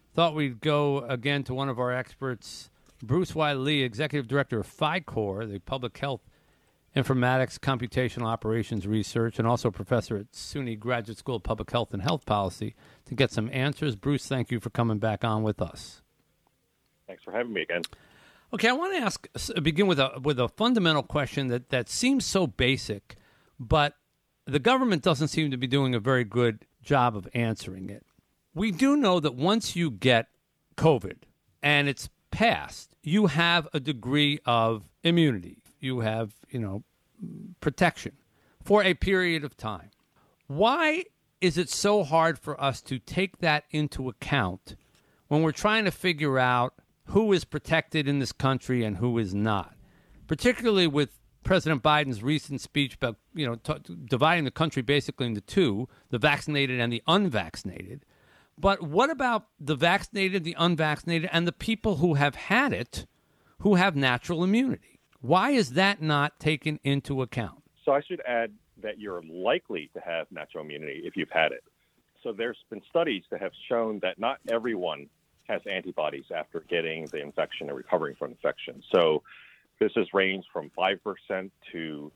thought we'd go again to one of our experts, Bruce Wiley, Executive Director of PHI-Corps, the Public Health Informatics Computational Operations Research, and also professor at SUNY Graduate School of Public Health and Health Policy, to get some answers. Bruce, thank you for coming back on with us. Thanks for having me again. Okay, I want to begin with a fundamental question that seems so basic, but the government doesn't seem to be doing a very good job of answering it. We do know that once you get COVID and it's passed, you have a degree of immunity. You have, protection for a period of time. Why is it so hard for us to take that into account when we're trying to figure out who is protected in this country and who is not? Particularly with President Biden's recent speech about, dividing the country basically into two, the vaccinated and the unvaccinated. But what about the vaccinated, the unvaccinated, and the people who have had it, who have natural immunity? Why is that not taken into account? So I should add that you're likely to have natural immunity if you've had it. So there's been studies that have shown that not everyone has antibodies after getting the infection or recovering from infection. So this has ranged from 5% to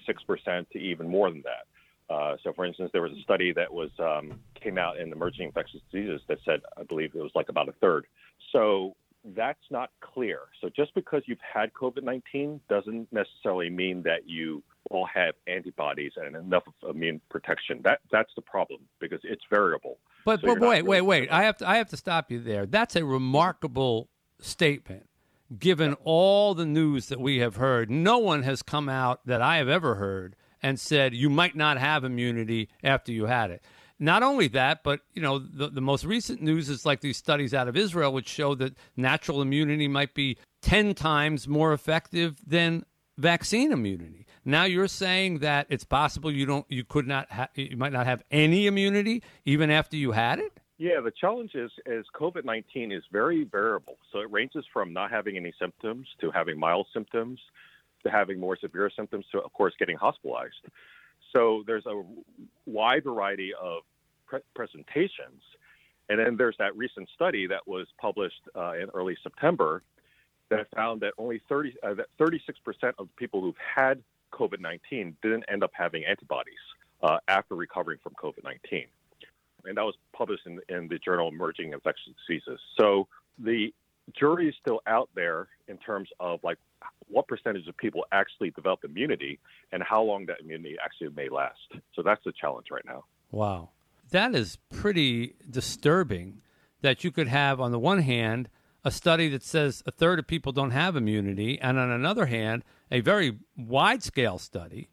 36% to even more than that. So, for instance, there was a study that came out in Emerging Infectious Diseases that said, I believe it was like about a third. So that's not clear. So just because you've had COVID-19 doesn't necessarily mean that you all have antibodies and enough of immune protection. That's the problem, because it's variable. But wait. I have to stop you there. That's a remarkable statement, given all the news that we have heard. No one has come out that I have ever heard and said you might not have immunity after you had it. Not only that, but, the most recent news is like these studies out of Israel, which show that natural immunity might be 10 times more effective than vaccine immunity. Now you're saying that it's possible you might not have any immunity even after you had it? Yeah, the challenge is COVID-19 is very variable. So it ranges from not having any symptoms to having mild symptoms to having more severe symptoms to, of course, getting hospitalized. So there's a wide variety of presentations. And then there's that recent study that was published in early September that found that only 36% of the people who've had COVID-19 didn't end up having antibodies after recovering from COVID-19. And that was published in the journal Emerging Infectious Diseases. So the jury is still out there in terms of like what percentage of people actually develop immunity and how long that immunity actually may last. So that's the challenge right now. Wow. That is pretty disturbing that you could have, on the one hand, a study that says a third of people don't have immunity, and on another hand, a very wide-scale study,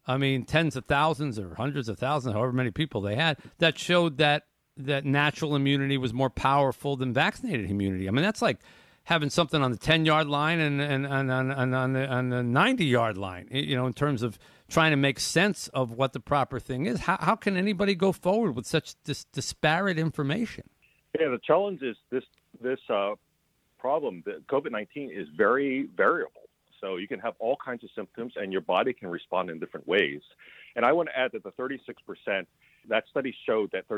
tens of thousands or hundreds of thousands, however many people they had, that showed that natural immunity was more powerful than vaccinated immunity. That's like having something on the 10-yard line and on the 90-yard line, in terms of trying to make sense of what the proper thing is. How can anybody go forward with such disparate information? Yeah, the challenge is this problem. That COVID-19 is very variable. So you can have all kinds of symptoms, and your body can respond in different ways. And I want to add that the 36%, that study showed that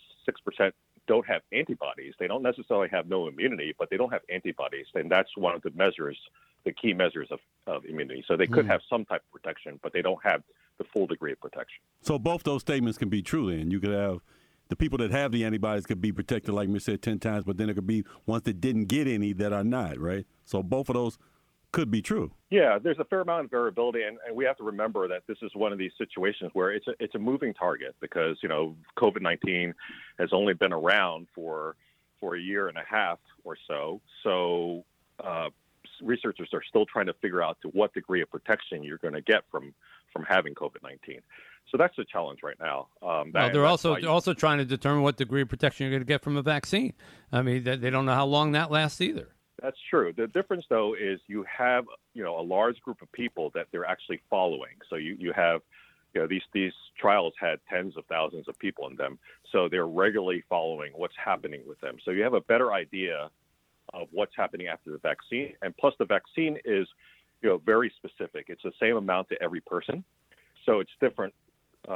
36% don't have antibodies. They don't necessarily have no immunity, but they don't have antibodies. And that's one of the measures, the key measures of immunity. So they could have some type of protection, but they don't have the full degree of protection. So both those statements can be true then. You could have the people that have the antibodies could be protected, like we said, 10 times, but then there could be ones that didn't get any that are not, right? So both of those could be true. Yeah, there's a fair amount of variability, and we have to remember that this is one of these situations where it's a moving target because, COVID-19 has only been around for a year and a half or so. So researchers are still trying to figure out to what degree of protection you're going to get from having COVID-19. So that's the challenge right now. They're also trying to determine what degree of protection you're going to get from a vaccine. They don't know how long that lasts either. That's true. The difference, though, is you have, a large group of people that they're actually following. So you have, these trials had tens of thousands of people in them. So they're regularly following what's happening with them. So you have a better idea of what's happening after the vaccine. And plus the vaccine is, very specific. It's the same amount to every person. So it's different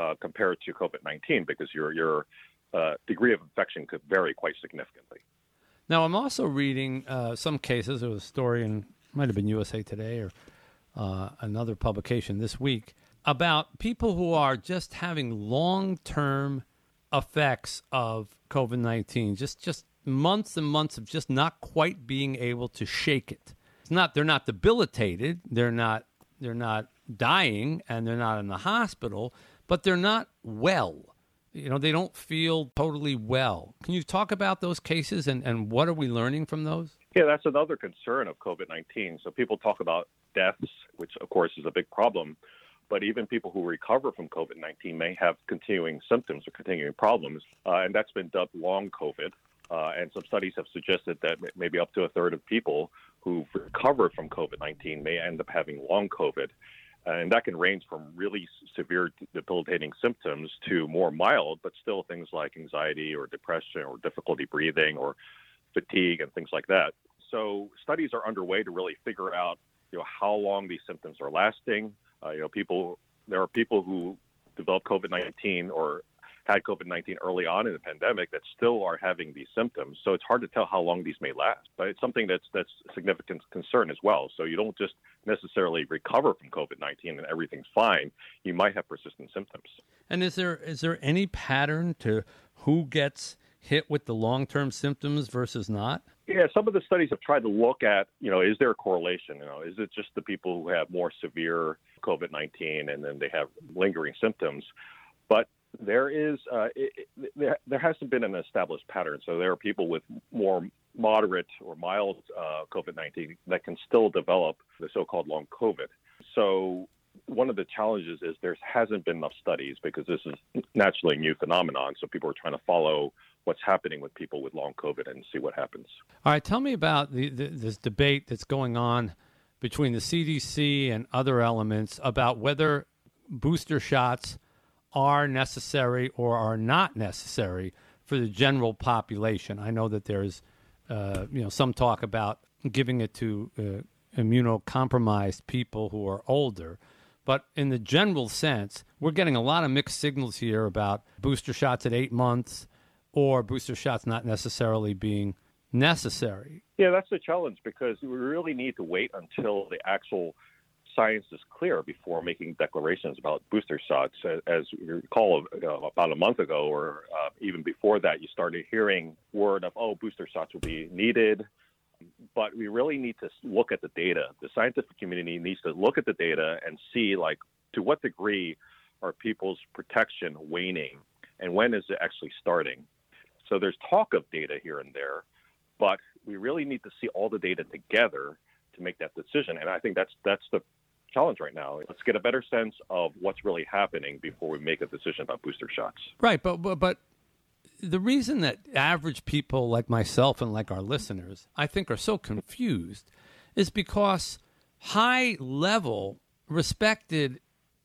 compared to COVID-19 because your degree of infection could vary quite significantly. Now, I'm also reading some cases. There was a story in, might have been USA Today or another publication this week, about people who are just having long-term effects of COVID-19, just months and months of just not quite being able to shake it. They're not debilitated, they're not dying, and they're not in the hospital, but they're not well. They don't feel totally well. Can you talk about those cases and what are we learning from those? Yeah, that's another concern of COVID-19. So people talk about deaths, which of course is a big problem, but even people who recover from COVID-19 may have continuing symptoms or continuing problems, and that's been dubbed long COVID. And some studies have suggested that maybe up to a third of people who've recovered from COVID-19 may end up having long COVID. And that can range from really severe debilitating symptoms to more mild, but still things like anxiety or depression or difficulty breathing or fatigue and things like that. So studies are underway to really figure out, how long these symptoms are lasting. There are people who developed COVID-19 or had COVID-19 early on in the pandemic that still are having these symptoms. So it's hard to tell how long these may last, but it's something that's a significant concern as well. So you don't just necessarily recover from COVID-19 and everything's fine. You might have persistent symptoms. And is there any pattern to who gets hit with the long-term symptoms versus not? Yeah, some of the studies have tried to look at, is there a correlation? Is it just the people who have more severe COVID-19 and then they have lingering symptoms? But there hasn't been an established pattern. So there are people with more moderate or mild COVID-19 that can still develop the so-called long COVID. So one of the challenges is there hasn't been enough studies because this is naturally a new phenomenon. So people are trying to follow what's happening with people with long COVID and see what happens. All right, tell me about this debate that's going on between the CDC and other elements about whether booster shots are necessary or are not necessary for the general population. I know that there's, some talk about giving it to immunocompromised people who are older. But in the general sense, we're getting a lot of mixed signals here about booster shots at 8 months or booster shots not necessarily being necessary. Yeah, that's the challenge because we really need to wait until the actual science is clear before making declarations about booster shots. As you recall, about a month ago or even before that, you started hearing word of, booster shots will be needed. But we really need to look at the data. The scientific community needs to look at the data and see, to what degree are people's protection waning and when is it actually starting? So there's talk of data here and there, but we really need to see all the data together to make that decision. And I think that's the challenge right now. Let's get a better sense of what's really happening before we make a decision about booster shots. Right, but the reason that average people like myself and like our listeners, I think, are so confused is because high-level, respected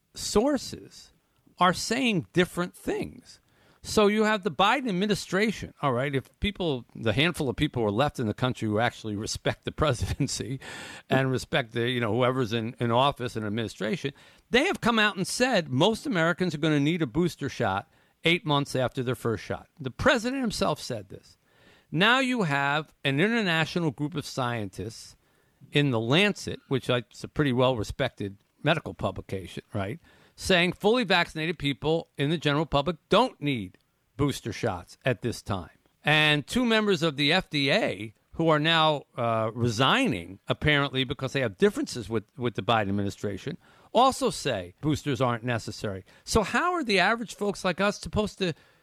sources are saying different things. So you have the Biden administration, all right, if the handful of people who are left in the country who actually respect the presidency and respect the, whoever's in office and administration, they have come out and said most Americans are going to need a booster shot 8 months after their first shot. The president himself said this. Now you have an international group of scientists in the Lancet, which is a pretty well-respected medical publication, right, saying fully vaccinated people in the general public don't need booster shots at this time. And two members of the FDA who are now resigning, apparently, because they have differences with the Biden administration, also say boosters aren't necessary. So how are the average folks like us supposed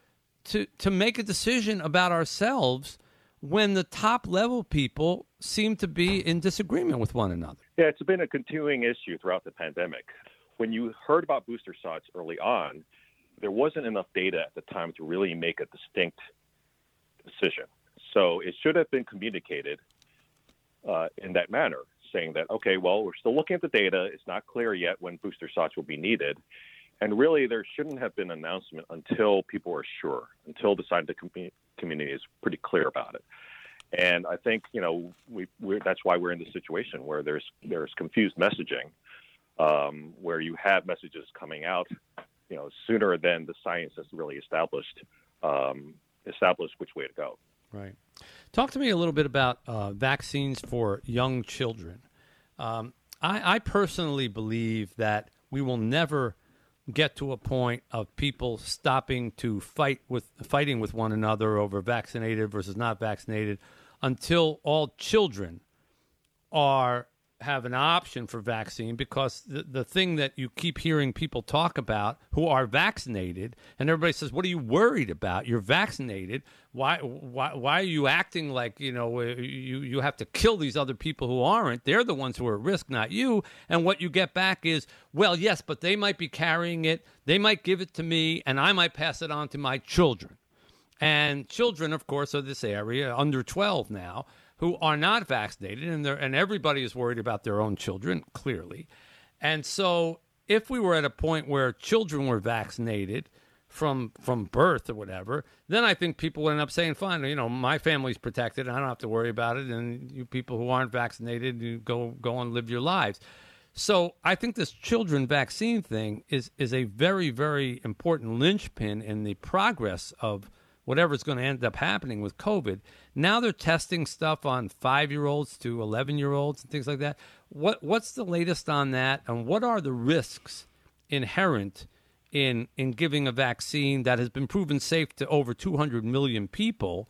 to make a decision about ourselves when the top-level people seem to be in disagreement with one another? Yeah, it's been a continuing issue throughout the pandemic. When you heard about booster shots early on, there wasn't enough data at the time to really make a distinct decision. So it should have been communicated in that manner, saying that, okay, well, we're still looking at the data. It's not clear yet when booster shots will be needed. And really, there shouldn't have been an announcement until people are sure, until the scientific community is pretty clear about it. And I think, that's why we're in this situation where there's confused messaging, where you have messages coming out, sooner than the science has really established which way to go. Right. Talk to me a little bit about vaccines for young children. I personally believe that we will never get to a point of people stopping to fighting with one another over vaccinated versus not vaccinated until all children have an option for vaccine, because the thing that you keep hearing people talk about who are vaccinated, and everybody says, what are you worried about? You're vaccinated. Why are you acting like, you have to kill these other people who aren't? They're the ones who are at risk, not you. And what you get back is, well, yes, but they might be carrying it. They might give it to me, and I might pass it on to my children. And children, of course, are this area, under 12 now, who are not vaccinated, and everybody is worried about their own children, clearly. And so if we were at a point where children were vaccinated from birth or whatever, then I think people would end up saying, fine, my family's protected, and I don't have to worry about it, and you people who aren't vaccinated, you go and live your lives. So I think this children vaccine thing is a very, very important linchpin in the progress of whatever's going to end up happening with COVID. Now they're testing stuff on 5-year-olds to 11-year-olds and things like that. What's the latest on that, and what are the risks inherent in giving a vaccine that has been proven safe to over 200 million people,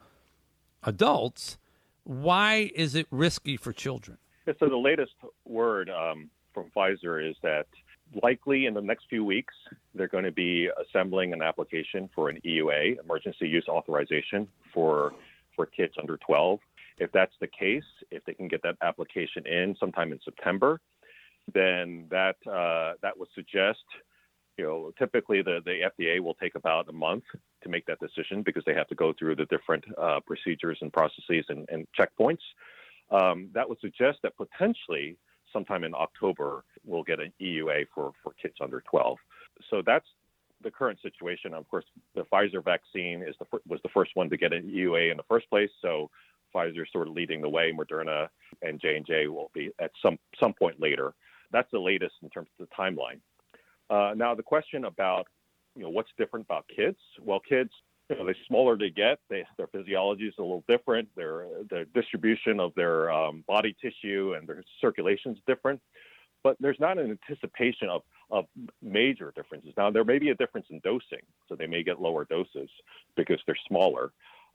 adults? Why is it risky for children? So the latest word from Pfizer is that likely in the next few weeks, they're going to be assembling an application for an EUA, emergency use authorization, for kids under 12. If that's the case, if they can get that application in sometime in September, then that would suggest, typically the FDA will take about a month to make that decision, because they have to go through the different procedures and processes and checkpoints. That would suggest that potentially sometime in October, we'll get an EUA for kids under 12. So that's the current situation. Of course, the Pfizer vaccine was the first one to get an EUA in the first place. So Pfizer's sort of leading the way. Moderna and J&J will be at some point later. That's the latest in terms of the timeline. Now, the question about what's different about kids. Well, kids, the smaller they get, their physiology is a little different. The distribution of their body tissue and their circulation is different. But there's not an anticipation of major differences. Now, there may be a difference in dosing, so they may get lower doses because they're smaller.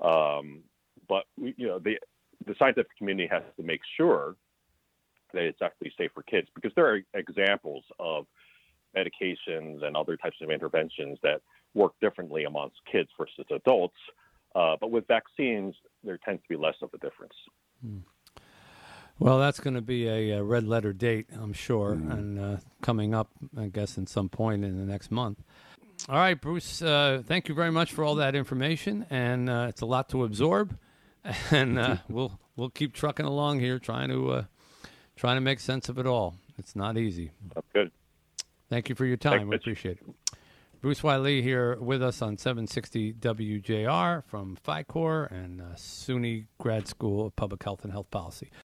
But the scientific community has to make sure that it's actually safe for kids, because there are examples of medications and other types of interventions that work differently amongst kids versus adults. But with vaccines, there tends to be less of a difference. Well, that's going to be a red letter date, I'm sure, and coming up, I guess, in some point in the next month. All right, Bruce, thank you very much for all that information, and it's a lot to absorb, and we'll keep trucking along here, trying to make sense of it all. It's not easy. That's good. Thank you for your time. We appreciate it. Bruce Wiley here with us on 760 WJR from PhyCor and SUNY Grad School of Public Health and Health Policy.